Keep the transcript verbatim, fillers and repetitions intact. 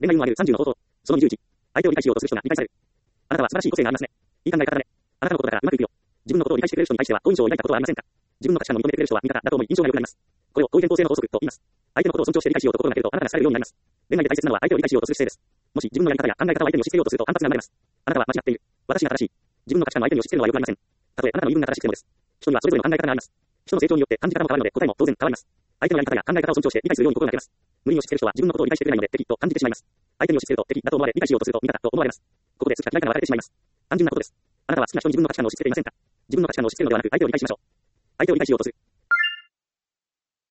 恋愛運を上げるさんじゅうの方法。そのにじゅういち。相手を理解しようとする人が理解される。あなたは素晴らしい個性がありますね。いい考え方だね。あなたのことだからうまくいくよ。自分のことを理解してくれる人に対しては好印象を抱いたことはありませんか？自分の価値観を認めてくれる人は味方だと思い印象が良くなります。これを合意伝統性の法則と言います。相手のことを尊重して理解しようと心がけるとあなたが好かれるようになります。恋愛で大切なのは相手を理解しようとする姿勢です。もし自分のやり方や考え方を相手に押し付けようとすると反発が生まれます。あなたは間違っている。私が正しい。自分の価値観を相手に押し付けるのは良くありません。たとえあなたの言い分が正しくてもです。人にはそれぞれの考え方があります。人の成長によって感じ方も変わるので答えも当然変わります。相手のやり方や考え方を尊重して理解するように心がけます。無理に押し付ける人は自分のことを理解してくれないので敵と感じてしまいます。相手に押し付けると敵だと思われ理解しようとすると味方と思われます。ここで好きか嫌いかが分かれてしまいます。単純なことです。あなたは好きな人に自分の価値観を押し付けていませんか？自分の価値観を押し付けるのではなく相手を理解しましょう。相手を理解しようとする。